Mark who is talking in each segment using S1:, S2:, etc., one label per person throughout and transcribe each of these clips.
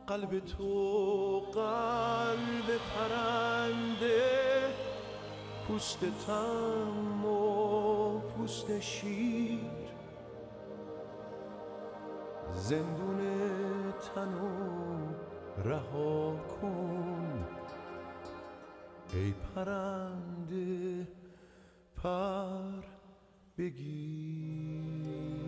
S1: قلب تو قلب پرنده، پوست تم و پوست شیر، زندون تنو رها کن ای پرنده پر بگیر.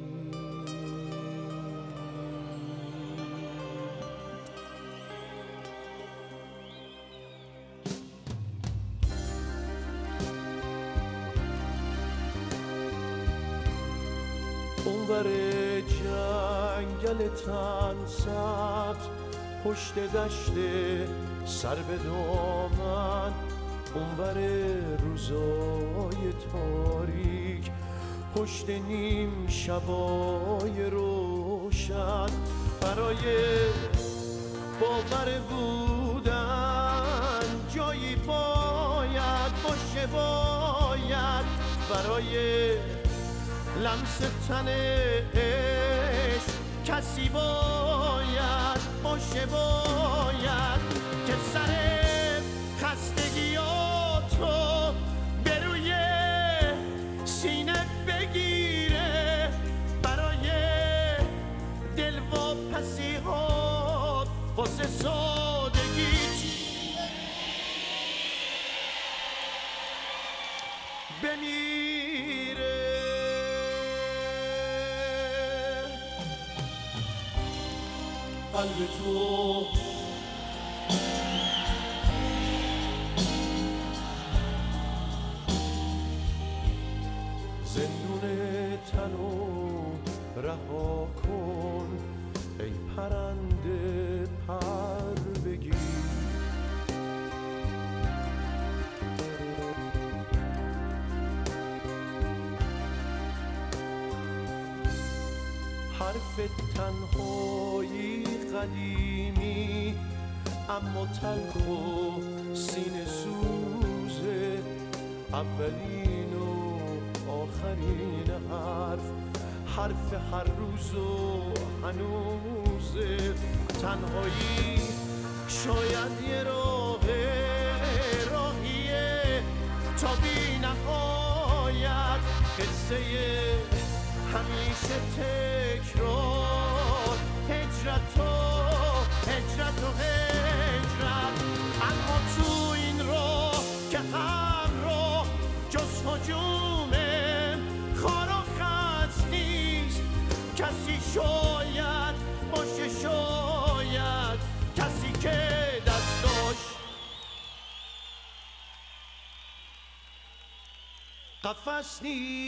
S1: اونور جنگل تن سبز، پشت دشت سر به دامن، اونور روزای تاریک، پشت نیم شبای روشن، برای باور بودن جایی باید باشه، باید برای لمس تن عشق کسی باید باشه، باید که سر خستگیاتو به روی سینه بگیره، برای دلواپسی‌هات واسه سادگیت بمیره. قلب تو زندون تنو رها کن ای پرنده پر بگیر. حرف تنهایی قدیمی اما تلخ و سینه سوزه، اولین و آخرین حرف هر روز و هنوزه. تنهایی شاید یه راهیه تا بی نهایت، قصه همیشه تکرار، هجرت و هجرت، اما تو این راه که همراه جز هجوم خار و خس نیست، کسی شاید باشه، شاید کسی که دستاش قفس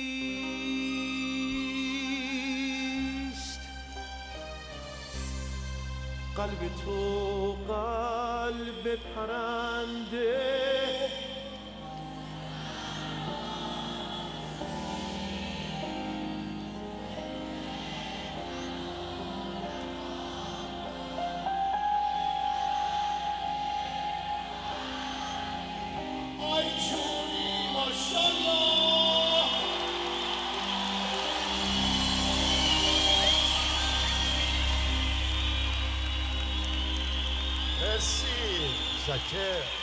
S1: نیست. قلب تو قلب پرنده، آی جونی ماشالله. مرسی، شکر.